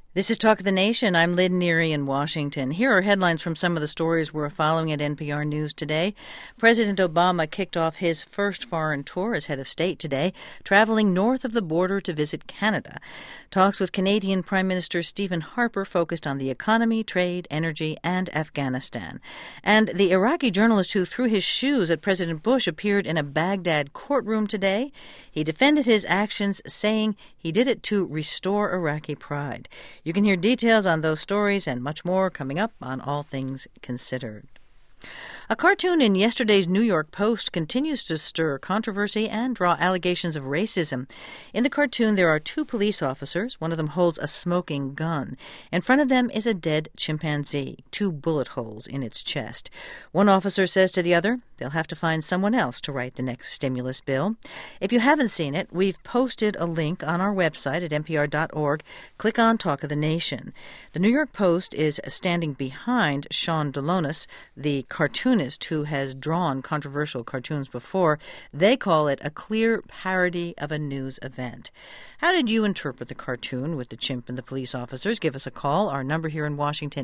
This is Talk of the Nation. I'm Lynn Neary in Washington. Here are headlines from some of the stories we're following at NPR News today. President Obama kicked off his first foreign tour as head of state today, traveling north of the border to visit Canada. Talks with Canadian Prime Minister Stephen Harper focused on the economy, trade, energy, and Afghanistan. And the Iraqi journalist who threw his shoes at President Bush appeared in a Baghdad courtroom today. He defended his actions, saying he did it to restore Iraqi pride. You can hear details on those stories and much more coming up on All Things Considered. A cartoon in yesterday's New York Post continues to stir controversy and draw allegations of racism. In the cartoon, there are two police officers. One of them holds a smoking gun. In front of them is a dead chimpanzee, 2 bullet holes in its chest. One officer says to the other, they'll have to find someone else to write the next stimulus bill. If you haven't seen it, we've posted a link on our website at npr.org. Click on Talk of the Nation. The New York Post is standing behind Sean Dalonis, the cartoonist who has drawn controversial cartoons before. They call it a clear parody of a news event. How did you interpret the cartoon with the chimp and the police officers? Give us a call. Our number here in Washington,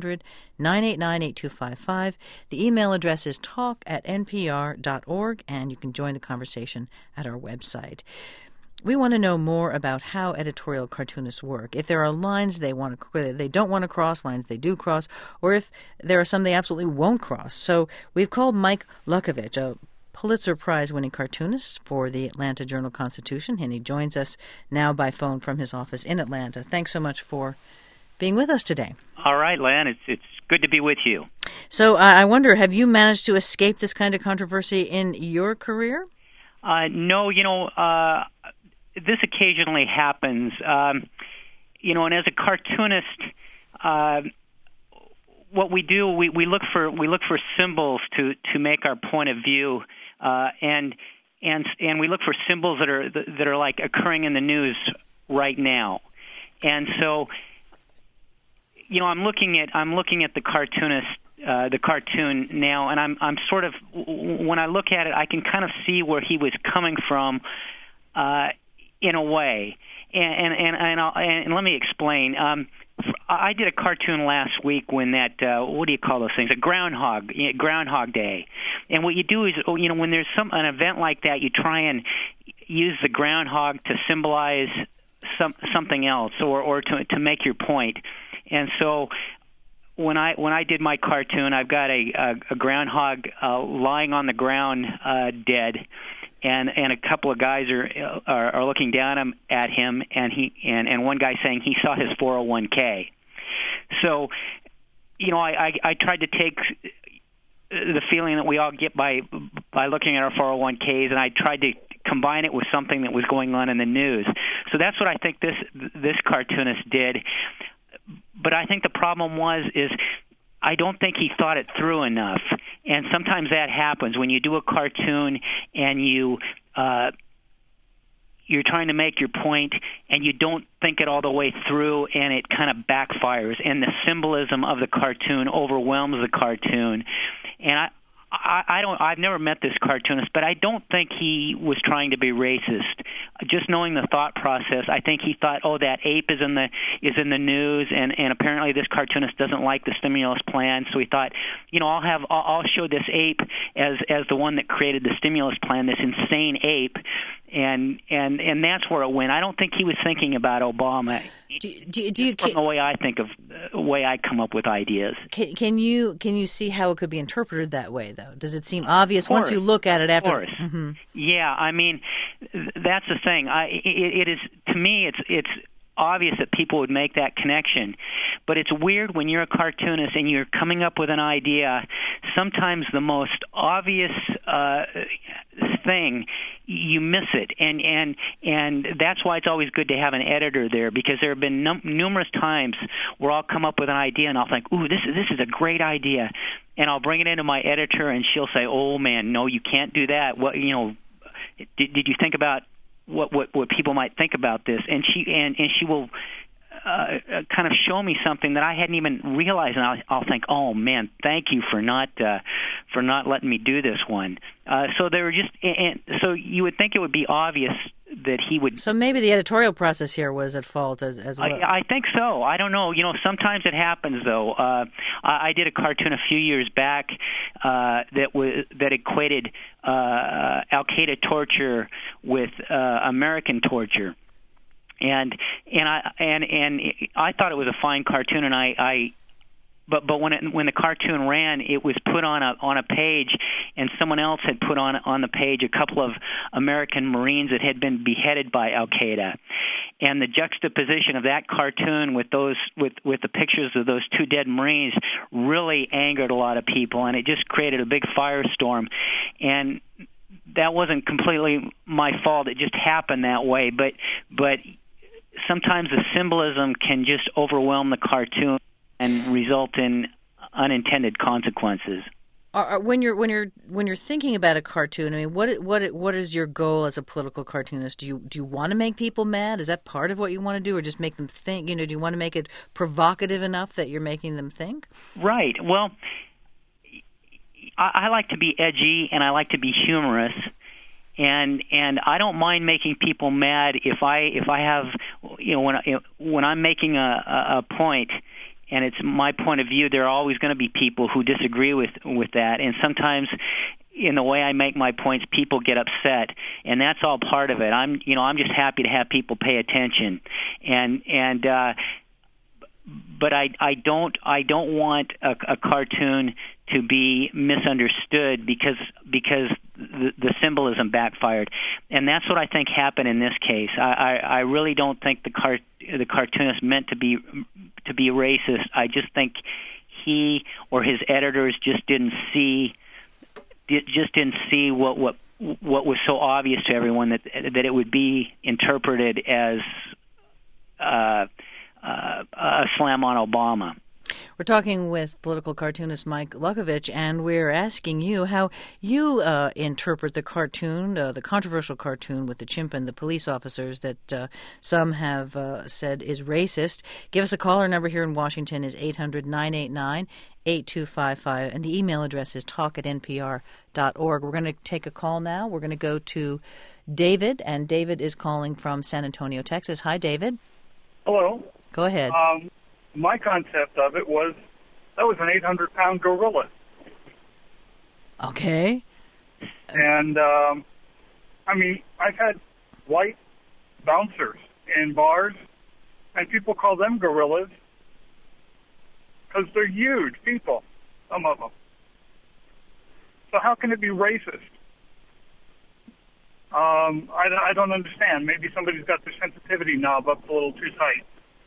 800-989-8255. The email address is talk@npr.org, and you can join the conversation at our website. We want to know more about how editorial cartoonists work. If there are lines they don't want to cross, lines they do cross, or if there are some they absolutely won't cross. So we've called Mike Lukovich, a Pulitzer Prize-winning cartoonist for the Atlanta Journal-Constitution, and he joins us now by phone from his office in Atlanta. Thanks so much for being with us today. All right, Len. It's good to be with you. So I wonder, have you managed to escape this kind of controversy in your career? No, this occasionally happens, and as a cartoonist, what we do, we look for symbols to make our point of view, and we look for symbols that are like occurring in the news right now, and so, I'm looking at the cartoonist. The cartoon now, and I'm sort of, when I look at it, I can kind of see where he was coming from, in a way, and let me explain. I did a cartoon last week when that what do you call those things? A Groundhog Day, and what you do is when there's an event like that, you try and use the groundhog to symbolize something else or to make your point, and so. When I did my cartoon, I've got a groundhog lying on the ground, dead, and a couple of guys are looking down at him, and one guy saying he saw his 401k. So, I tried to take the feeling that we all get by looking at our 401ks, and I tried to combine it with something that was going on in the news. So that's what I think this cartoonist did. But I think the problem is I don't think he thought it through enough. And sometimes that happens when you do a cartoon and you're trying to make your point and you don't think it all the way through, and it kind of backfires, and the symbolism of the cartoon overwhelms the cartoon. And I've never met this cartoonist, but I don't think he was trying to be racist. Just knowing the thought process, I think he thought, that ape is in the news, and apparently this cartoonist doesn't like the stimulus plan, so he thought, I'll show this ape as the one that created the stimulus plan, this insane ape, and that's where it went. I don't think he was thinking about Obama. From the way I think of the way I come up with ideas. Can you see how it could be interpreted that way, though? Does it seem obvious once you look at it after? Of course. Mm-hmm. Yeah, I mean, that's the thing. It is, to me, it's obvious that people would make that connection. But it's weird when you're a cartoonist and you're coming up with an idea, sometimes the most obvious thing, you miss it. And that's why it's always good to have an editor there, because there have been numerous times where I'll come up with an idea and I'll think, ooh, this is a great idea. And I'll bring it into my editor and she'll say, oh, man, no, you can't do that. What, did you think about what people might think about this? And she will kind of show me something that I hadn't even realized, and I'll think, oh man, thank you for not letting me do this one. So they were just, and so you would think it would be obvious he would. So maybe the editorial process here was at fault as well. I think so. I don't know. Sometimes it happens though. I did a cartoon a few years back that equated Al Qaeda torture with American torture. And I thought it was a fine cartoon, and but when the cartoon ran, it was put on a page, and someone else had put on the page a couple of American Marines that had been beheaded by Al Qaeda, and the juxtaposition of that cartoon with the pictures of those two dead Marines really angered a lot of people, and it just created a big firestorm, and that wasn't completely my fault. It just happened that way, but sometimes the symbolism can just overwhelm the cartoon and result in unintended consequences. When you're thinking about a cartoon, I mean, what is your goal as a political cartoonist? Do you want to make people mad? Is that part of what you want to do, or just make them think? Do you want to make it provocative enough that you're making them think? Right. Well, I like to be edgy and I like to be humorous. And I don't mind making people mad if I have when I'm making a point and it's my point of view, there are always going to be people who disagree with that, and sometimes in the way I make my points, people get upset, and that's all part of it. I'm just happy to have people pay attention, but I don't want a cartoon to be misunderstood because the symbolism backfired, and that's what I think happened in this case. I really don't think the cartoonist meant to be racist. I just think he or his editors just didn't see what was so obvious to everyone that it would be interpreted as a slam on Obama. We're talking with political cartoonist Mike Lukovich, and we're asking you how you interpret the cartoon, the controversial cartoon with the chimp and the police officers that some have said is racist. Give us a call. Our number here in Washington is 800-989-8255, and the email address is talk@npr.org. We're going to take a call now. We're going to go to David, and David is calling from San Antonio, Texas. Hi, David. Hello. Go ahead. My concept of it was that was an 800-pound gorilla. Okay. And, I've had white bouncers in bars, and people call them gorillas because they're huge people, some of them. So how can it be racist? I don't understand. Maybe somebody's got their sensitivity knob up a little too tight.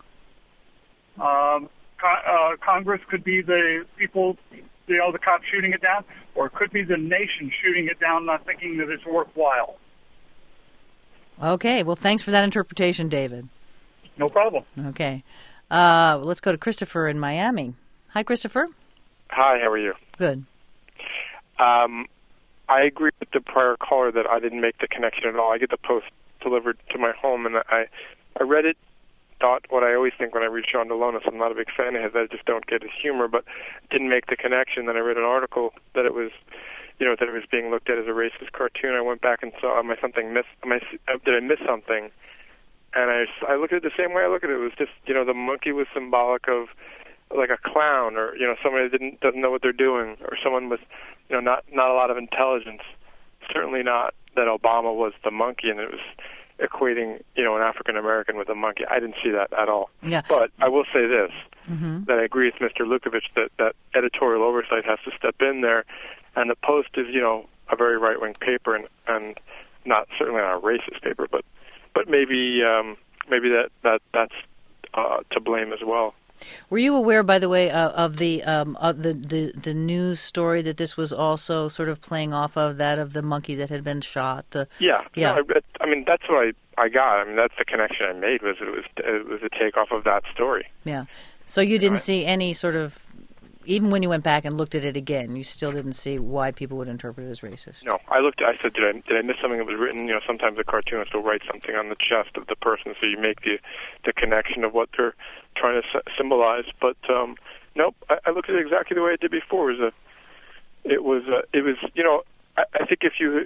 Congress could be the people, the cops shooting it down, or it could be the nation shooting it down, not thinking that it's worthwhile. Okay. Well, thanks for that interpretation, David. No problem. Okay. Let's go to Christopher in Miami. Hi, Christopher. Hi, how are you? Good. I agree with the prior caller that I didn't make the connection at all. I get the post delivered to my home, and I read it, thought what I always think when I read Sean Dalonis. I'm not a big fan of his. I just don't get his humor, but didn't make the connection. Then I read an article that it was, that it was being looked at as a racist cartoon. I went back and saw, did I miss something? And I looked at it the same way I look at it. It was just, the monkey was symbolic of like a clown, or somebody that doesn't know what they're doing, or someone with, not a lot of intelligence. Certainly not that Obama was the monkey, and it was equating, an African American with a monkey. I didn't see that at all. Yeah. But I will say this, that I agree with Mr. Lukovich that editorial oversight has to step in there, and the Post is, a very right-wing paper and certainly not a racist paper, but maybe that's to blame as well. Were you aware, by the way, of the news story that this was also sort of playing off of that of the monkey that had been shot? Yeah. No, that's what I got. That's the connection I made. Was it was a takeoff of that story. Yeah. So you didn't see any sort of, even when you went back and looked at it again, you still didn't see why people would interpret it as racist. No, I said, did I miss something that was written? Sometimes a cartoonist will write something on the chest of the person, so you make the connection of what they're trying to symbolize. But nope, I looked at it exactly the way I did before. I think if you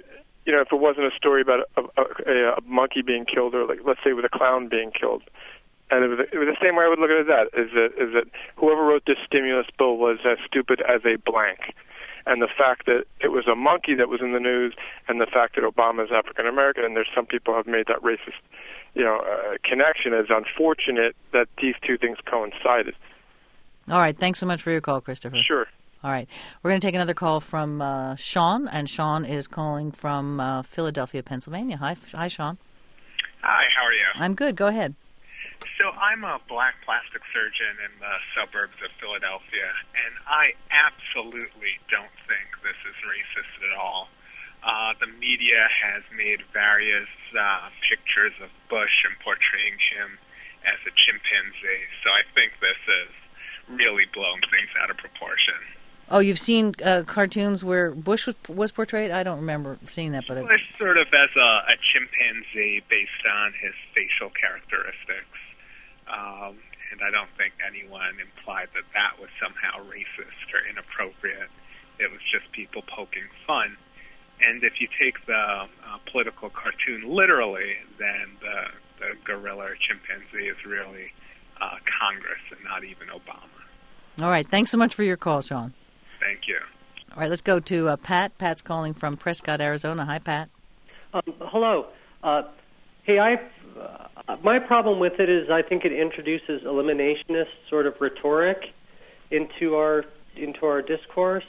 if it wasn't a story about a monkey being killed, or, like, let's say with a clown being killed, and it was the same way I would look at that, is that whoever wrote this stimulus bill was as stupid as a blank. And the fact that it was a monkey that was in the news, and the fact that Obama is African American, and there's some people have made that racist, connection, is unfortunate that these two things coincided. All right. Thanks so much for your call, Christopher. Sure. All right. We're going to take another call from Sean, and Sean is calling from Philadelphia, Pennsylvania. Hi, Sean. Hi, how are you? I'm good. Go ahead. So I'm a black plastic surgeon in the suburbs of Philadelphia, and I absolutely don't think this is racist at all. The media has made various pictures of Bush and portraying him as a chimpanzee, so I think this is really blowing things out of proportion. Oh, you've seen cartoons where Bush was portrayed? I don't remember seeing that, but Bush sort of as a chimpanzee based on his facial characteristics. And I don't think anyone implied that that was somehow racist or inappropriate. It was just people poking fun. And if you take the political cartoon literally, then the gorilla or chimpanzee is really Congress and not even Obama. All right. Thanks so much for your call, Sean. Thank you. All right. Let's go to Pat. Pat's calling from Prescott, Arizona. Hi, Pat. Hello. Hey, my problem with it is I think it introduces eliminationist sort of rhetoric into our discourse.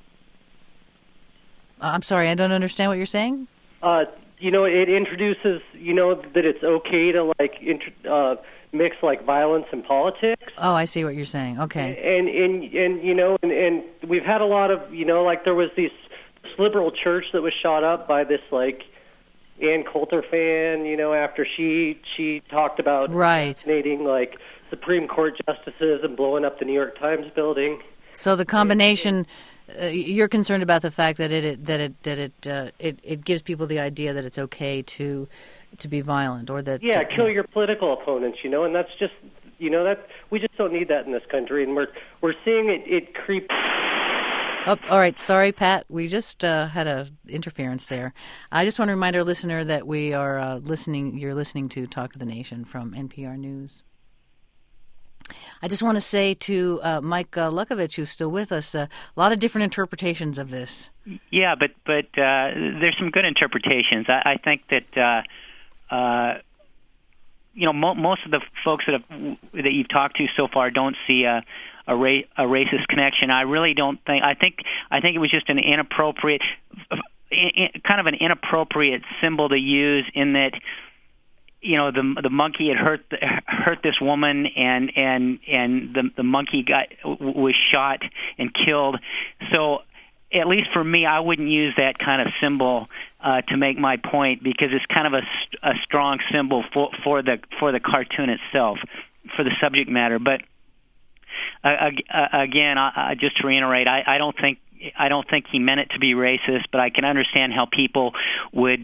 I'm sorry, I don't understand what you're saying. It introduces, that it's okay to mix violence and politics. Oh, I see what you're saying. Okay. And we've had a lot of, there was this liberal church that was shot up by this Ann Coulter fan, after she talked about assassinating Supreme Court justices and blowing up the New York Times building. So the combination, you're concerned about the fact that it gives people the idea that it's okay to be violent, or that kill your political opponents, and that's just that we just don't need that in this country, and we're seeing it creep. Oh, all right. Sorry, Pat. We just had a interference there. I just want to remind our listener that we are listening. You're listening to Talk of the Nation from NPR News. I just want to say to Mike Lukovich, who's still with us, a lot of different interpretations of this. Yeah, but there's some good interpretations. I think that most of the folks that you've talked to so far don't see a racist connection. I really don't think. I think it was just an inappropriate, kind of an inappropriate symbol to use, in that the monkey had hurt this woman, and the monkey was shot and killed. So at least for me, I wouldn't use that kind of symbol to make my point, because it's kind of a strong symbol for the cartoon itself, for the subject matter. But again, just to reiterate, I don't think he meant it to be racist, but I can understand how people would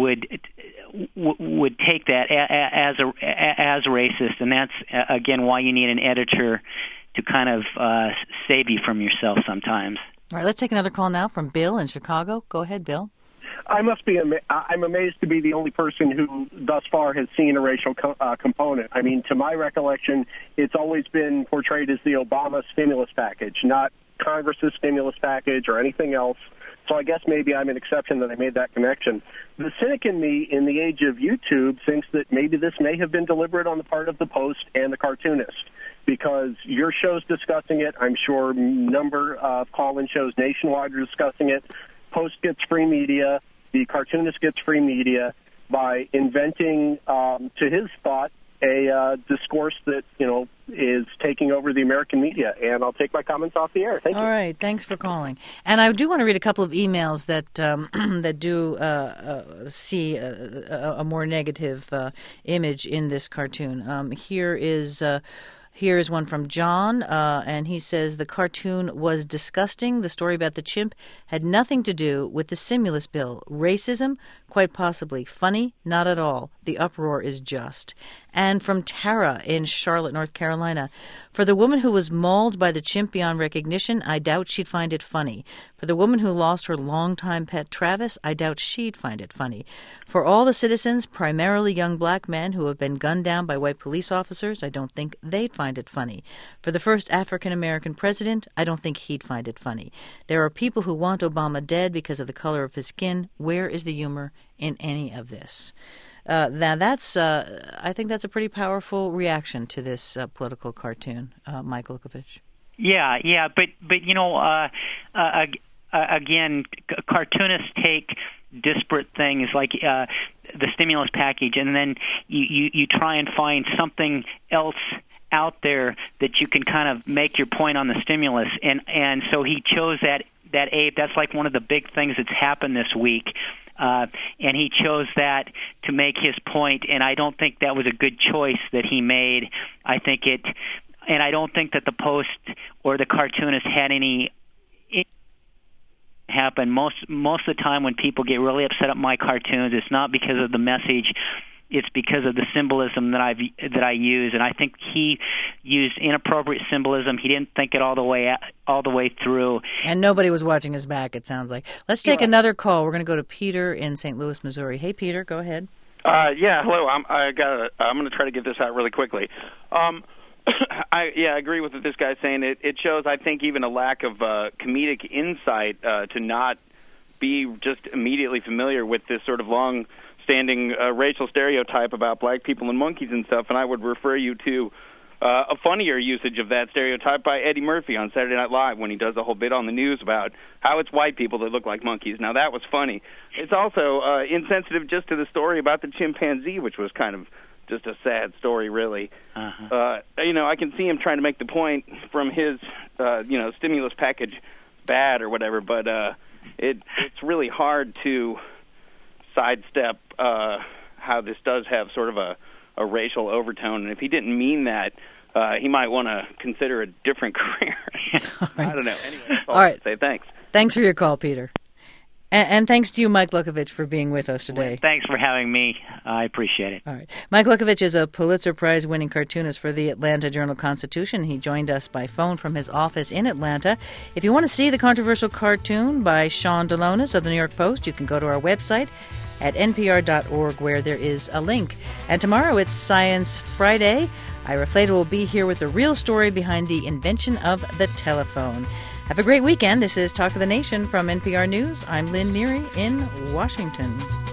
take that as racist, and that's again why you need an editor to kind of save you from yourself sometimes. All right, let's take another call now from Bill in Chicago. Go ahead, Bill. I'm amazed to be the only person who thus far has seen a racial component. I mean, to my recollection, it's always been portrayed as the Obama stimulus package, not Congress's stimulus package or anything else. So I guess maybe I'm an exception that I made that connection. The cynic in me, in the age of YouTube, thinks that maybe this may have been deliberate on the part of the Post and the cartoonist, because your show's discussing it. I'm sure a number of call-in shows nationwide are discussing it. Post gets free media. The cartoonist gets free media by inventing, to his thought, a discourse that, is taking over the American media. And I'll take my comments off the air. Thank you. All right. Thanks for calling. And I do want to read a couple of emails that that do see a more negative image in this cartoon. Here is one from John, and he says, the cartoon was disgusting. The story about the chimp had nothing to do with the stimulus bill. Racism? Quite possibly. Funny? Not at all. The uproar is just. And from Tara in Charlotte, North Carolina, for the woman who was mauled by the chimp beyond recognition, I doubt she'd find it funny. For the woman who lost her longtime pet Travis, I doubt she'd find it funny. For all the citizens, primarily young black men who have been gunned down by white police officers, I don't think they'd find it funny. For the first African-American president, I don't think he'd find it funny. There are people who want Obama dead because of the color of his skin. Where is the humor in any of this? Now that's, I think that's a pretty powerful reaction to this political cartoon, Mike Lukovich. Yeah, but again, cartoonists take disparate things like the stimulus package, and then you try and find something else out there that you can kind of make your point on the stimulus, and so he chose that ape. That's like one of the big things that's happened this week. And he chose that to make his point, and I don't think that was a good choice that he made. I don't think that the Post or the cartoonist had any happen. Most of the time when people get really upset at my cartoons, it's not because of the message. It's because of the symbolism that I use, and I think he used inappropriate symbolism. He didn't think it all the way through. And nobody was watching his back, it sounds like. Let's take another call. We're going to go to Peter in St. Louis, Missouri. Hey, Peter, go ahead. Hello. I'm going to try to get this out really quickly. I agree with what this guy's saying. It shows, I think, even a lack of comedic insight to not be just immediately familiar with this sort of long-standing racial stereotype about black people and monkeys and stuff, and I would refer you to a funnier usage of that stereotype by Eddie Murphy on Saturday Night Live when he does a whole bit on the news about how it's white people that look like monkeys. Now, that was funny. It's also insensitive just to the story about the chimpanzee, which was kind of just a sad story, really. I can see him trying to make the point from his, stimulus package bad or whatever, but it's really hard to sidestep how this does have sort of a racial overtone. And if he didn't mean that, he might want to consider a different career. Right. I don't know. Anyway, that's all I have to say. Thanks. Thanks for your call, Peter. And thanks to you, Mike Lukovich, for being with us today. Thanks for having me. I appreciate it. All right. Mike Lukovich is a Pulitzer Prize-winning cartoonist for the Atlanta Journal-Constitution. He joined us by phone from his office in Atlanta. If you want to see the controversial cartoon by Sean Dalonis of the New York Post, you can go to our website at npr.org, where there is a link. And tomorrow it's Science Friday. Ira Flatow will be here with the real story behind the invention of the telephone. Have a great weekend. This is Talk of the Nation from NPR News. I'm Lynn Neary in Washington.